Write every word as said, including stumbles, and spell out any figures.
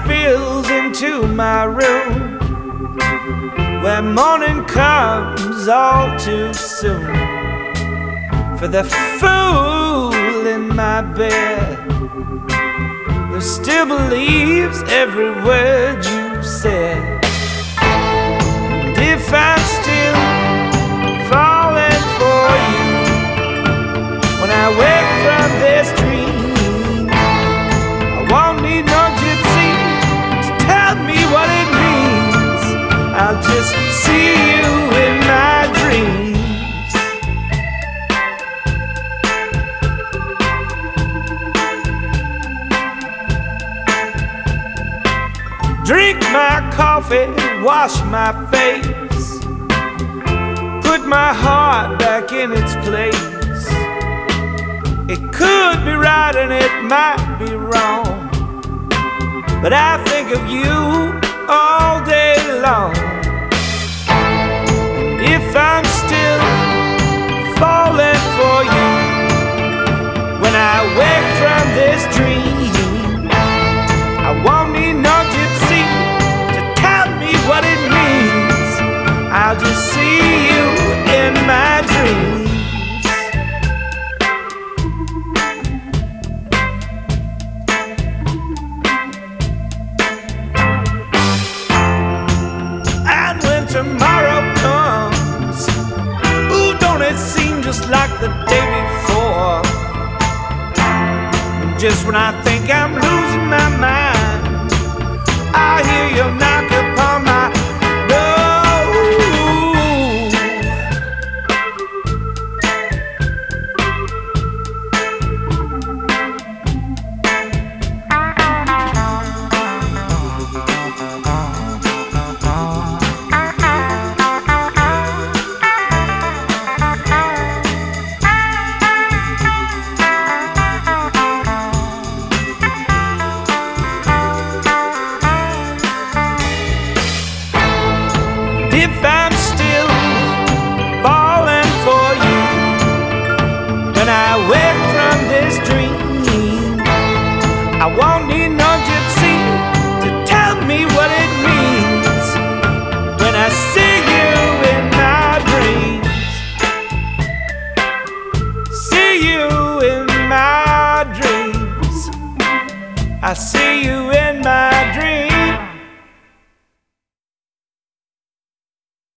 spills into my room, where morning comes all too soon. For the fool in my bed who still believes every word you said. And if I'm still falling for you when I wake from this dream, I won't need no gypsy to tell me what it means. I'll just see you in my dreams. Drink my coffee, wash my face, put my heart back in its place. It could be right and it might be wrong, but I think of you all day long. And if I'm still falling for you when I wake from this dream, I won't need no gypsy to tell me what it means. I'll just see you in my dreams. And when tomorrow comes, ooh, don't it seem just like the day before? And just when I think I'm losing my mind, I hear you knock upon my door. If I'm still falling for you when I wake from this dream, I won't